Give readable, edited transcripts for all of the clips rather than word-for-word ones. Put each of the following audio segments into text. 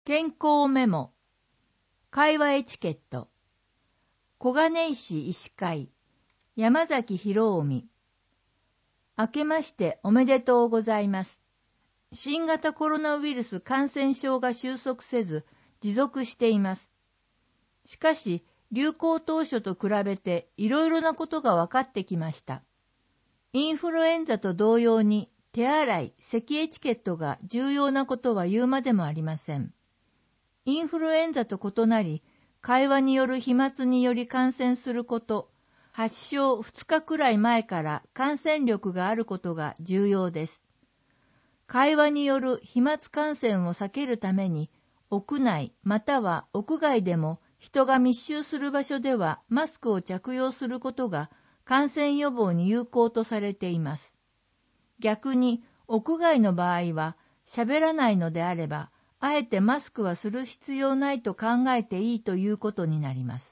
健康メモ、会話エチケット、小金井市医師会、山崎博臣。明けましておめでとうございます。新型コロナウイルス感染症が収束せず持続しています。しかし、流行当初と比べていろいろなことが分かってきました。インフルエンザと同様に手洗い、咳エチケットが重要なことは言うまでもありません。インフルエンザと異なり、会話による飛沫により感染すること、発症2日くらい前から感染力があることが重要です。会話による飛沫感染を避けるために、屋内または屋外でも人が密集する場所ではマスクを着用することが感染予防に有効とされています。逆に屋外の場合は喋らないのであれば、あえてマスクはする必要ないと考えていいということになります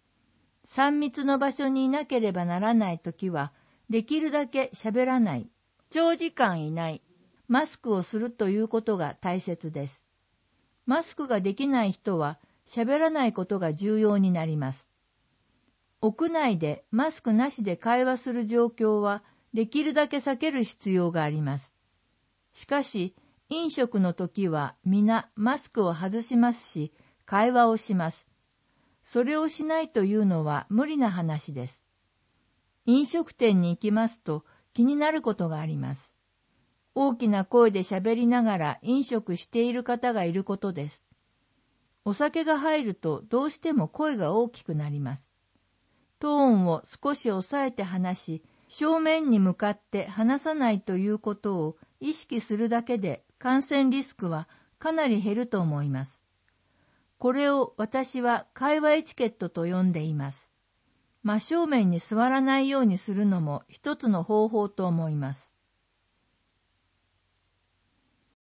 。3密の場所にいなければならないときは、できるだけ喋らない、長時間いない、マスクをするということが大切です。マスクができない人は喋らないことが重要になります。屋内でマスクなしで会話する状況はできるだけ避ける必要があります。しかし、飲食の時は皆マスクを外しますし、会話をします。それをしないというのは無理な話です。飲食店に行きますと気になることがあります。大きな声で喋りながら飲食している方がいることです。お酒が入るとどうしても声が大きくなります。トーンを少し抑えて話し、正面に向かって話さないということを意識するだけで感染リスクはかなり減ると思います。これを私は会話エチケットと呼んでいます。真正面に座らないようにするのも一つの方法と思います。